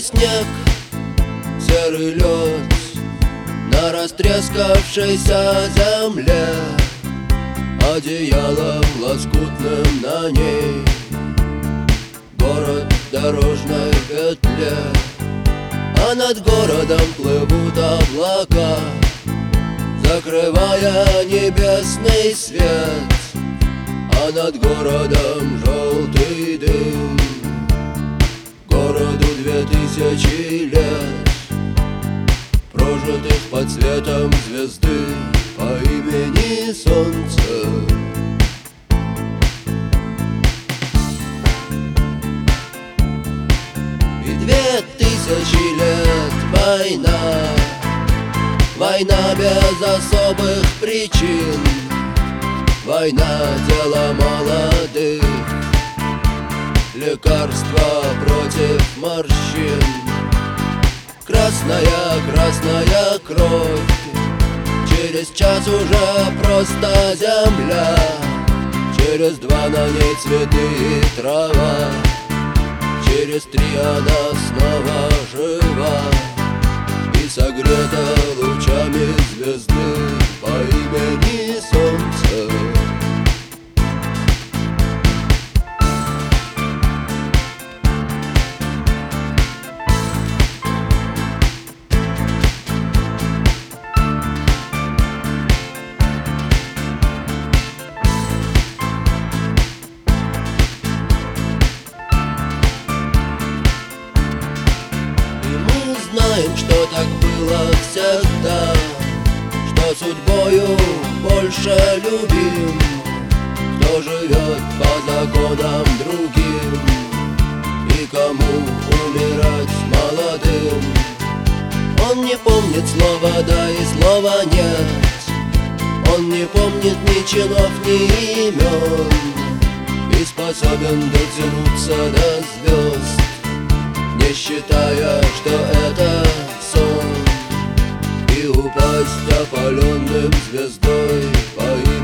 снег, серый лед на растрескавшейся земле, одеялом лоскутным на ней город в дорожной петле. А над городом плывут облака, закрывая небесный свет. А над городом желтый дым, городу 2000 лет, прожитых под светом звезды по имени Солнце. И 2000 лет война, война без особых причин, война дело молодых, лекарства против морщин. Красная, красная кровь, через час уже просто земля, через 2 на ней цветы и трава, через 3 она снова жива и согрета лучами звезды по имени Солнце. Знаем, что так было всегда, что судьбою больше любим, кто живет по законам другим и кому умирать молодым. Он не помнит слова «да» и слова «нет», он не помнит ни чинов, ни имен, и способен дотянуться до звезд, не считая, что это сон, и упасть опаленным звездой по имени